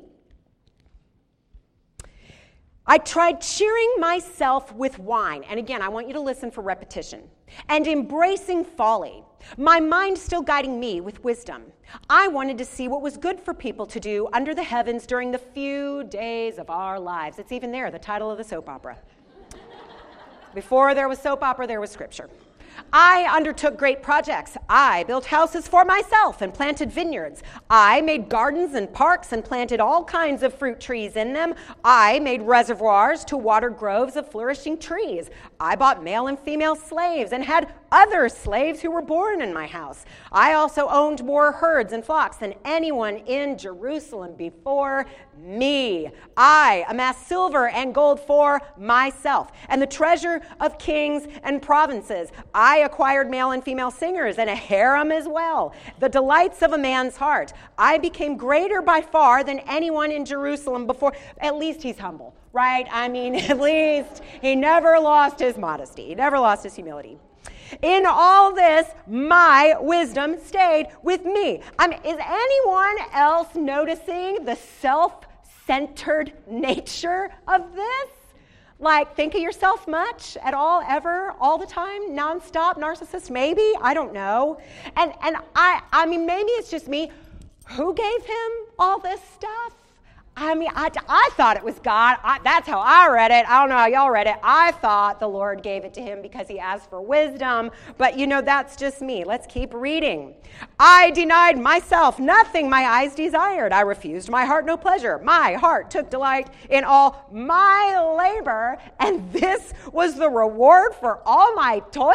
I tried cheering myself with wine. And again, I want you to listen for repetition. And embracing folly, my mind still guiding me with wisdom. I wanted to see what was good for people to do under the heavens during the few days of our lives. It's even there, the title of the soap opera. Before there was soap opera, there was scripture. I undertook great projects. I built houses for myself and planted vineyards. I made gardens and parks and planted all kinds of fruit trees in them. I made reservoirs to water groves of flourishing trees. I bought male and female slaves and had other slaves who were born in my house. I also owned more herds and flocks than anyone in Jerusalem before me. I amassed silver and gold for myself and the treasure of kings and provinces. I acquired male and female singers and a harem as well, the delights of a man's heart. I became greater by far than anyone in Jerusalem before. At least he's humble, right? I mean, at least he never lost his modesty. He never lost his humility. In all this, my wisdom stayed with me. I mean, is anyone else noticing the self-centered nature of this? Like, think of yourself much at all, ever, all the time, nonstop, narcissist, maybe? I don't know. And I mean, maybe it's just me. Who gave him all this stuff? I mean, I thought it was God. That's how I read it. I don't know how y'all read it. I thought the Lord gave it to him because he asked for wisdom. But, that's just me. Let's keep reading. I denied myself nothing my eyes desired. I refused my heart no pleasure. My heart took delight in all my labor, and this was the reward for all my toil?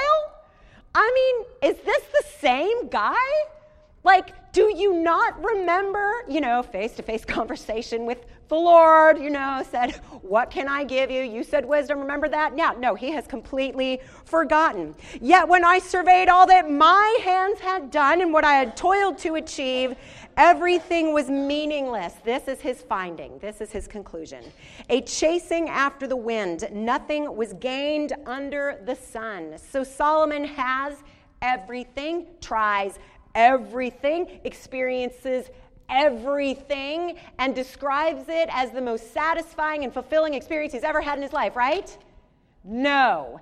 I mean, is this the same guy? Like, do you not remember, face-to-face conversation with the Lord, said, what can I give you? You said wisdom, remember that? Yeah, no, he has completely forgotten. Yet when I surveyed all that my hands had done and what I had toiled to achieve, everything was meaningless. This is his finding. This is his conclusion. A chasing after the wind. Nothing was gained under the sun. So Solomon has everything, tries everything, experiences everything, and describes it as the most satisfying and fulfilling experience he's ever had in his life, right? No.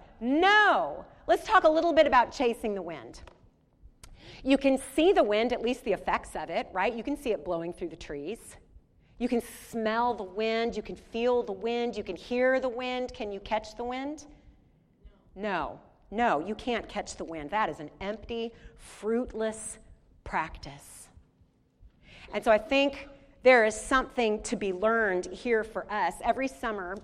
Let's talk a little bit about chasing the wind. You can see the wind, at least the effects of it, right? You can see it blowing through the trees. You can smell the wind. You can feel the wind. You can hear the wind. Can you catch the wind? No, you can't catch the wind. That is an empty, fruitless practice. And so I think there is something to be learned here for us. Every summer,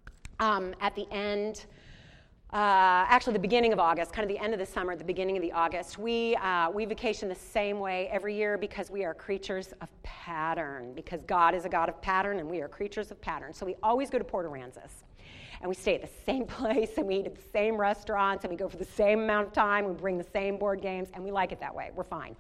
at the end, actually the beginning of August, kind of the end of the summer, the beginning of the August, we vacation the same way every year because we are creatures of pattern, because God is a God of pattern and we are creatures of pattern. So we always go to Port Aransas. And we stay at the same place, and we eat at the same restaurants, and we go for the same amount of time, we bring the same board games, and we like it that way. We're fine.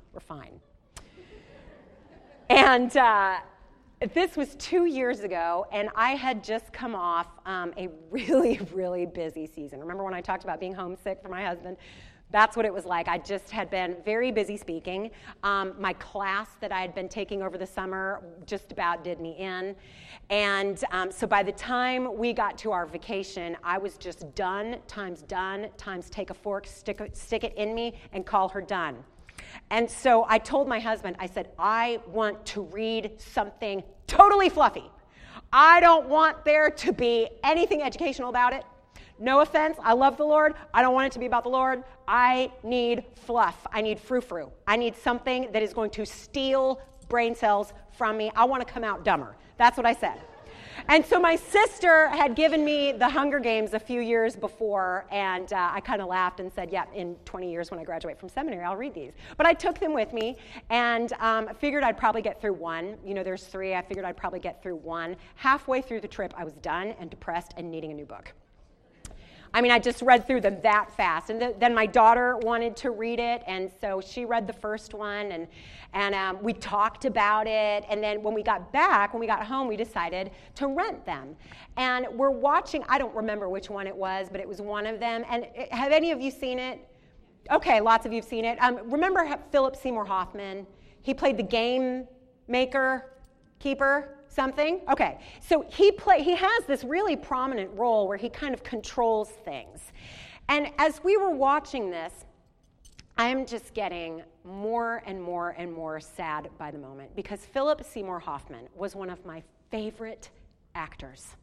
And this was 2 years ago, and I had just come off a really, really busy season. Remember when I talked about being homesick for my husband? That's what it was like. I just had been very busy speaking. My class that I had been taking over the summer just about did me in. And so by the time we got to our vacation, I was just done times take a fork, stick it in me, and call her done. And so I told my husband, I said, I want to read something totally fluffy. I don't want there to be anything educational about it. No offense, I love the Lord. I don't want it to be about the Lord. I need fluff. I need frou-frou. I need something that is going to steal brain cells from me. I want to come out dumber. That's what I said. And so my sister had given me the Hunger Games a few years before, and I kind of laughed and said, yeah, in 20 years when I graduate from seminary, I'll read these. But I took them with me and figured I'd probably get through one. There's 3. I figured I'd probably get through one. Halfway through the trip, I was done and depressed and needing a new book. I mean, I just read through them that fast. And then my daughter wanted to read it, and so she read the first one, and we talked about it. And then when we got home, we decided to rent them. And we're watching, I don't remember which one it was, but it was one of them. And have any of you seen it? Okay, lots of you have seen it. Remember Philip Seymour Hoffman? He played the game maker, keeper, something? Okay, so he has this really prominent role where he kind of controls things. And as we were watching this, I'm just getting more and more and more sad by the moment because Philip Seymour Hoffman was one of my favorite actors.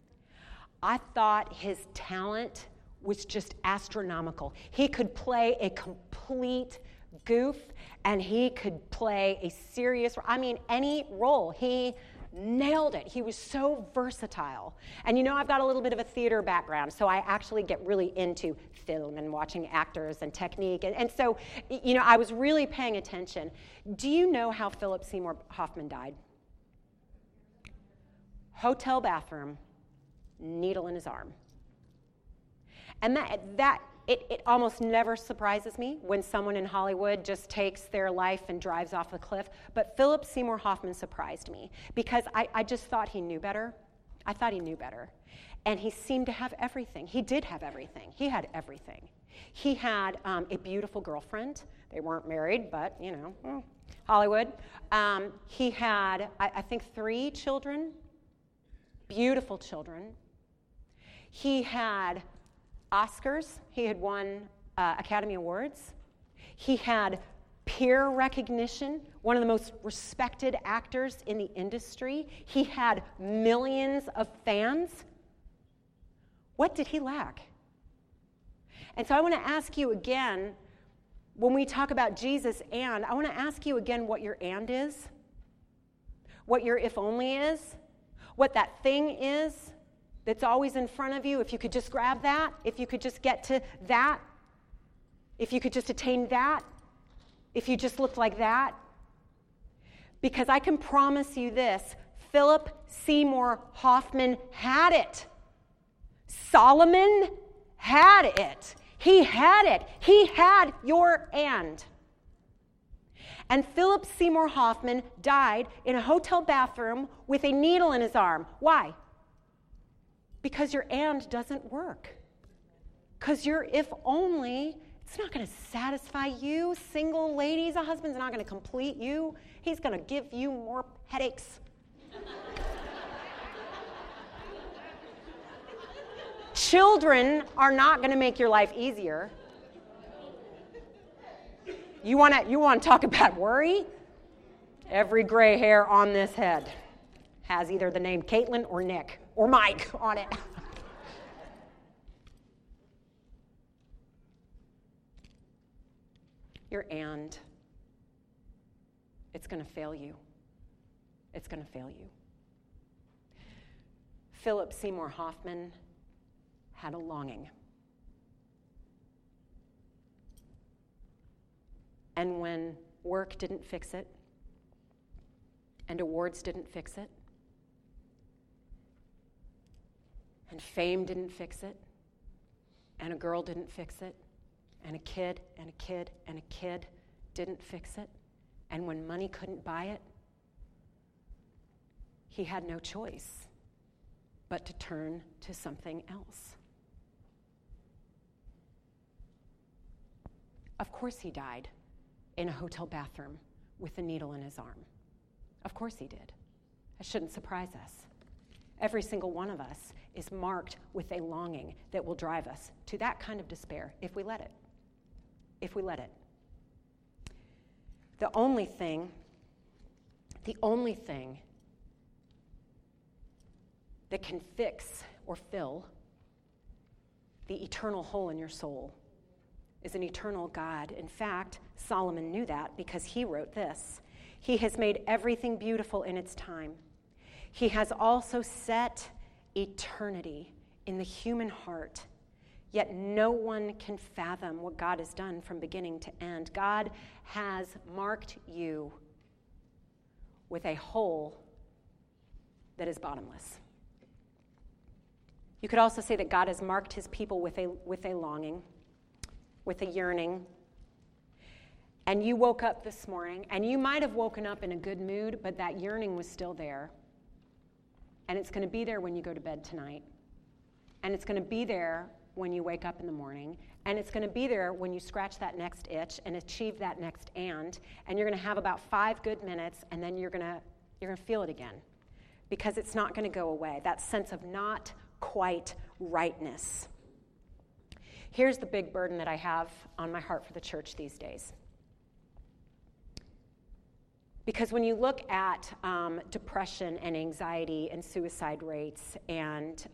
I thought his talent was just astronomical. He could play a complete goof and he could play a serious, any role. He nailed it. He was so versatile. And I've got a little bit of a theater background, so I actually get really into film and watching actors and technique. And so, I was really paying attention. Do you know how Philip Seymour Hoffman died? Hotel bathroom, needle in his arm. And it almost never surprises me when someone in Hollywood just takes their life and drives off a cliff. But Philip Seymour Hoffman surprised me because I just thought he knew better. I thought he knew better. And he seemed to have everything. He did have everything. He had everything. He had a beautiful girlfriend. They weren't married, but, Hollywood. He had, I think, 3 children, beautiful children. He had Oscars. He had won Academy Awards. He had peer recognition, one of the most respected actors in the industry. He had millions of fans. What did he lack? And so I want to ask you again, when we talk about Jesus and, I want to ask you again what your and is, what your if only is, what that thing is that's always in front of you. If you could just grab that, if you could just get to that, if you could just attain that, if you just looked like that. Because I can promise you this, Philip Seymour Hoffman had it. Solomon had it. He had it. He had your and. And Philip Seymour Hoffman died in a hotel bathroom with a needle in his arm. Why? Because your and doesn't work. Because your if only, it's not going to satisfy you. Single ladies, a husband's not going to complete you. He's going to give you more headaches. Children are not going to make your life easier. You want to talk about worry? Every gray hair on this head has either the name Caitlin or Nick or Mike on it. Your and, it's going to fail you. It's going to fail you. Philip Seymour Hoffman had a longing. And when work didn't fix it, and awards didn't fix it, and fame didn't fix it, and a girl didn't fix it, and a kid and a kid and a kid didn't fix it, and when money couldn't buy it, he had no choice but to turn to something else. Of course he died in a hotel bathroom with a needle in his arm. Of course he did. That shouldn't surprise us. Every single one of us is marked with a longing that will drive us to that kind of despair if we let it. If we let it. The only thing that can fix or fill the eternal hole in your soul is an eternal God. In fact, Solomon knew that because he wrote this. He has made everything beautiful in its time. He has also set eternity in the human heart, yet no one can fathom what God has done from beginning to end. God has marked you with a hole that is bottomless. You could also say that God has marked his people with a longing, with a yearning. And you woke up this morning, and you might have woken up in a good mood, but that yearning was still there. And it's going to be there when you go to bed tonight. And it's going to be there when you wake up in the morning. And it's going to be there when you scratch that next itch and achieve that next and you're going to have about 5 good minutes, and then you're going to feel it again. Because it's not going to go away, that sense of not quite rightness. Here's the big burden that I have on my heart for the church these days. Because when you look at depression and anxiety and suicide rates and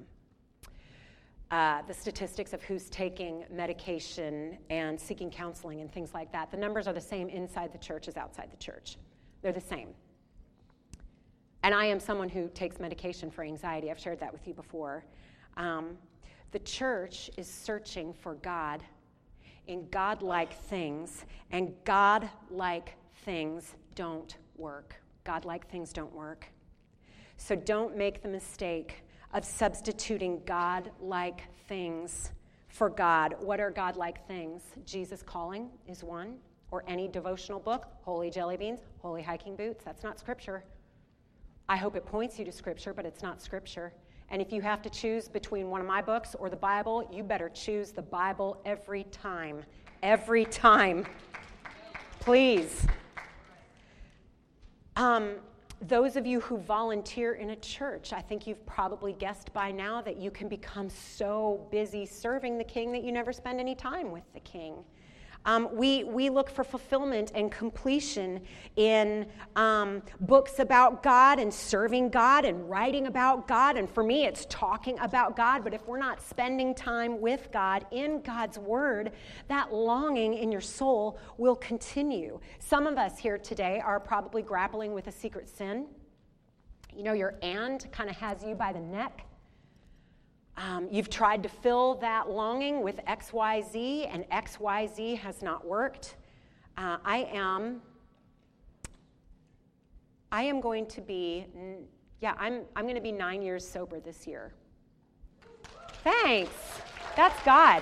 the statistics of who's taking medication and seeking counseling and things like that, the numbers are the same inside the church as outside the church. They're the same. And I am someone who takes medication for anxiety. I've shared that with you before. The church is searching for God in God-like things, and God-like things don't work. God-like things don't work. So don't make the mistake of substituting God-like things for God. What are God-like things? Jesus Calling is one, or any devotional book, Holy Jelly Beans, Holy Hiking Boots. That's not Scripture. I hope it points you to Scripture, but it's not Scripture. And if you have to choose between one of my books or the Bible, you better choose the Bible every time. Every time. Please. Those of you who volunteer in a church, I think you've probably guessed by now that you can become so busy serving the King that you never spend any time with the King. We look for fulfillment and completion in books about God and serving God and writing about God. And for me, it's talking about God. But if we're not spending time with God in God's Word, that longing in your soul will continue. Some of us here today are probably grappling with a secret sin. You know, your and kind of has you by the neck. You've tried to fill that longing with XYZ, and XYZ has not worked. I am going to be, I'm going to be 9 years sober this year. Thanks. That's God.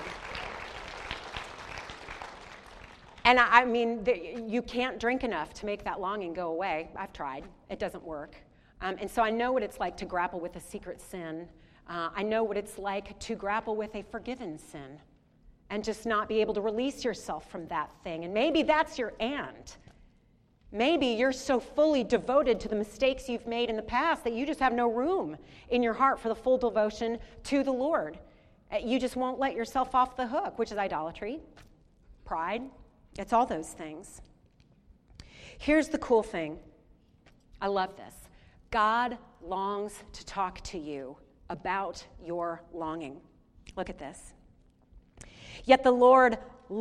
And I mean, you can't drink enough to make that longing go away. I've tried. It doesn't work. And so I know what it's like to grapple with a secret sin. I know what it's like to grapple with a forgiven sin and just not be able to release yourself from that thing. And maybe that's your and. Maybe you're so fully devoted to the mistakes you've made in the past that you just have no room in your heart for the full devotion to the Lord. You just won't let yourself off the hook, which is idolatry, pride. It's all those things. Here's the cool thing. I love this. God longs to talk to you about your longing. Look at this. Yet the Lord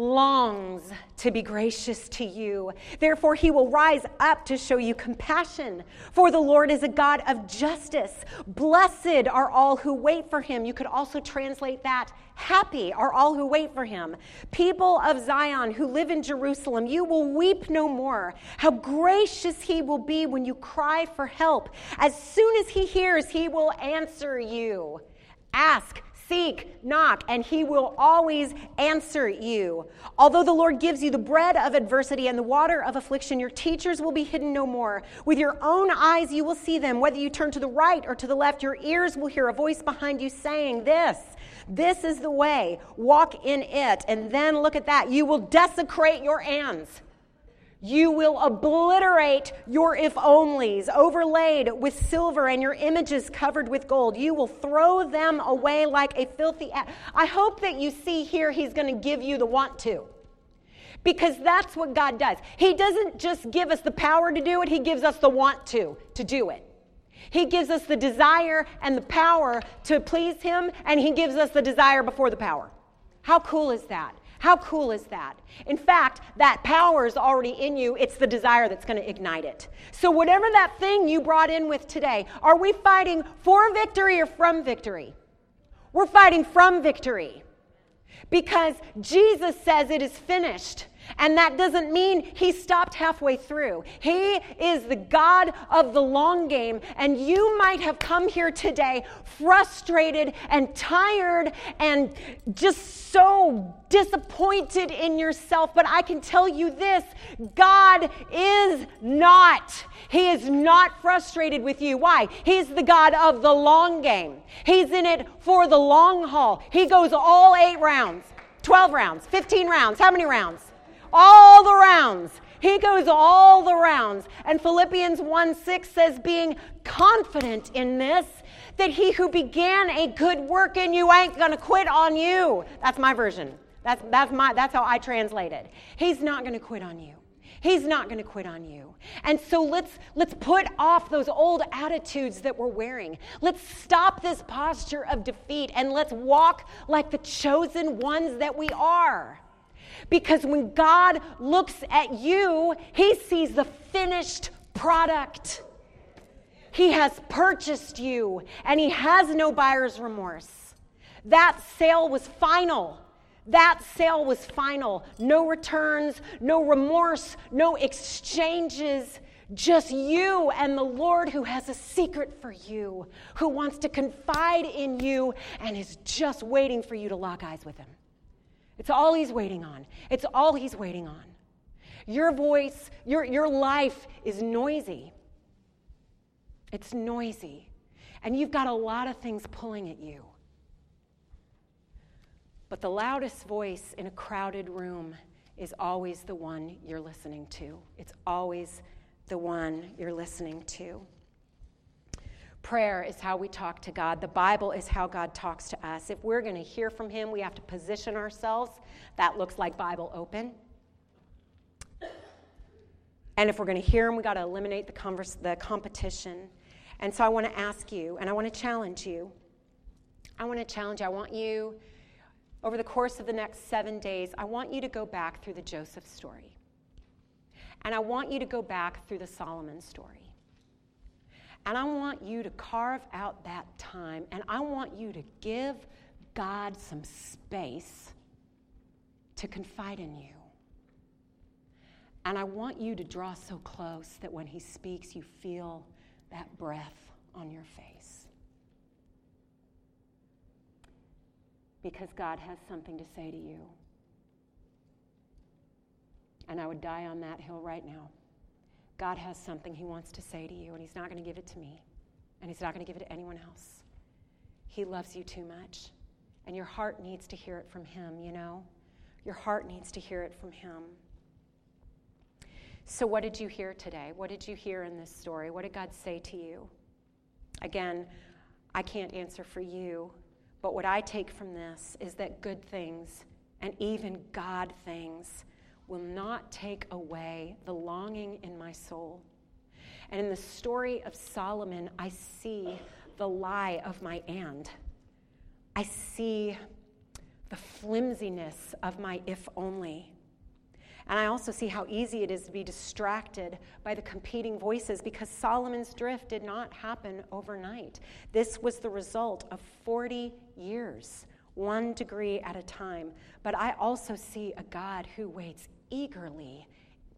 longs to be gracious to you. Therefore, he will rise up to show you compassion. For the Lord is a God of justice. Blessed are all who wait for him. You could also translate that, happy are all who wait for him. People of Zion who live in Jerusalem, you will weep no more. How gracious he will be when you cry for help. As soon as he hears, he will answer you. Ask, seek, knock, and he will always answer you. Although the Lord gives you the bread of adversity and the water of affliction, your teachers will be hidden no more. With your own eyes you will see them. Whether you turn to the right or to the left, your ears will hear a voice behind you saying, This is the way. Walk in it. And then look at that. You will desecrate your ands. You will obliterate your if-onlys, overlaid with silver and your images covered with gold. You will throw them away like a filthy I hope that you see here he's going to give you the want to. Because that's what God does. He doesn't just give us the power to do it. He gives us the want to do it. He gives us the desire and the power to please him, and he gives us the desire before the power. How cool is that? How cool is that? In fact, that power is already in you. It's the desire that's going to ignite it. So whatever that thing you brought in with today, are we fighting for victory or from victory? We're fighting from victory. Because Jesus says it is finished. And that doesn't mean he stopped halfway through. He is the God of the long game. And you might have come here today frustrated and tired and just so disappointed in yourself. But I can tell you this, God is not. He is not frustrated with you. Why? He's the God of the long game. He's in it for the long haul. He goes all 8 rounds, 12 rounds, 15 rounds. How many rounds? All the rounds. He goes all the rounds. And Philippians 1:6 says, being confident in this, that he who began a good work in you ain't going to quit on you. That's my version. That's how I translate it. He's not going to quit on you. He's not going to quit on you. And so let's put off those old attitudes that we're wearing. Let's stop this posture of defeat and let's walk like the chosen ones that we are. Because when God looks at you, he sees the finished product. He has purchased you, and he has no buyer's remorse. That sale was final. That sale was final. No returns, no remorse, no exchanges. Just you and the Lord who has a secret for you, who wants to confide in you and is just waiting for you to lock eyes with him. It's all he's waiting on. It's all he's waiting on. Your voice, your life is noisy. It's noisy. And you've got a lot of things pulling at you. But the loudest voice in a crowded room is always the one you're listening to. It's always the one you're listening to. Prayer is how we talk to God. The Bible is how God talks to us. If we're going to hear from him, we have to position ourselves. That looks like Bible open. And if we're going to hear him, we got to eliminate the competition. And so I want to ask you, and I want to challenge you. I want you, over the course of the next 7 days, I want you to go back through the Joseph story. And I want you to go back through the Solomon story. And I want you to carve out that time, and I want you to give God some space to confide in you. And I want you to draw so close that when he speaks, you feel that breath on your face. Because God has something to say to you. And I would die on that hill right now. God has something he wants to say to you, and he's not going to give it to me, and he's not going to give it to anyone else. He loves you too much, and your heart needs to hear it from him, you know? Your heart needs to hear it from him. So what did you hear today? What did you hear in this story? What did God say to you? Again, I can't answer for you, but what I take from this is that good things, and even God things, will not take away the longing in my soul. And in the story of Solomon, I see the lie of my and. I see the flimsiness of my if only. And I also see how easy it is to be distracted by the competing voices, because Solomon's drift did not happen overnight. This was the result of 40 years, 1 degree at a time. But I also see a God who waits eagerly,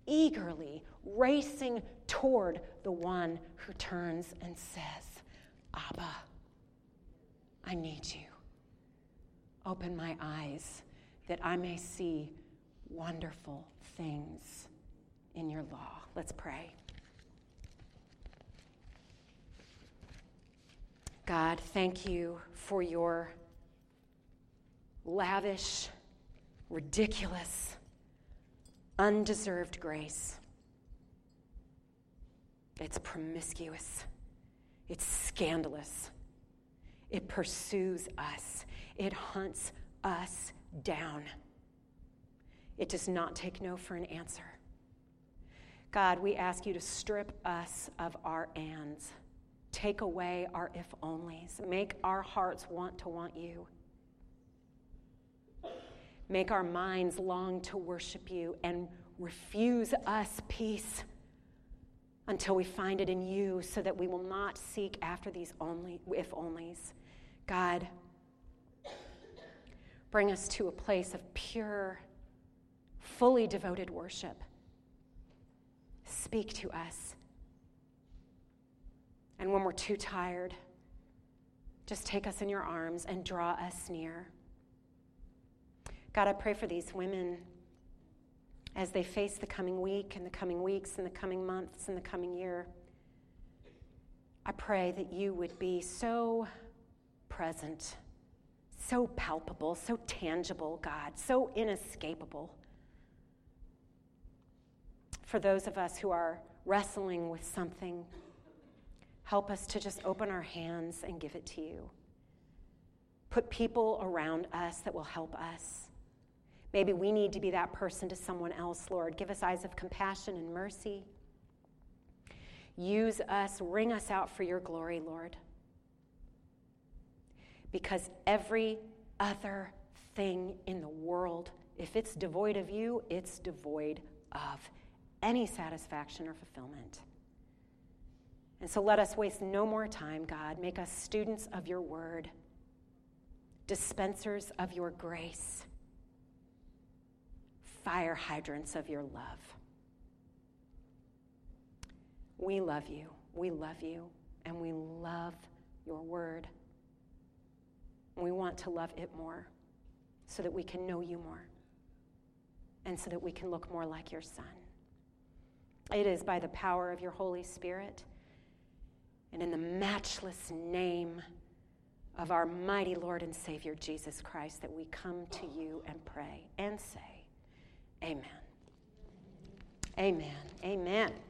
racing toward the one who turns and says, Abba, I need you. Open my eyes that I may see wonderful things in your law. Let's pray. God, thank you for your lavish, ridiculous, undeserved grace. It's promiscuous. It's scandalous. It pursues us. It hunts us down. It does not take no for an answer. God, we ask you to strip us of our ands. Take away our if-onlys. Make our hearts want to want you. Make our minds long to worship you, and refuse us peace until we find it in you, so that we will not seek after these if-onlys. God, bring us to a place of pure, fully devoted worship. Speak to us. And when we're too tired, just take us in your arms and draw us near. God, I pray for these women as they face the coming week and the coming weeks and the coming months and the coming year. I pray that you would be so present, so palpable, so tangible, God, so inescapable. For those of us who are wrestling with something, help us to just open our hands and give it to you. Put people around us that will help us. Maybe we need to be that person to someone else, Lord. Give us eyes of compassion and mercy. Use us, wring us out for your glory, Lord. Because every other thing in the world, if it's devoid of you, it's devoid of any satisfaction or fulfillment. And so let us waste no more time, God. Make us students of your word, dispensers of your grace, fire hydrants of your love. We love you, and we love your word. We want to love it more so that we can know you more and so that we can look more like your Son. It is by the power of your Holy Spirit And in the matchless name of our mighty Lord and Savior, Jesus Christ, that we come to you and pray and say, amen. Amen. Amen.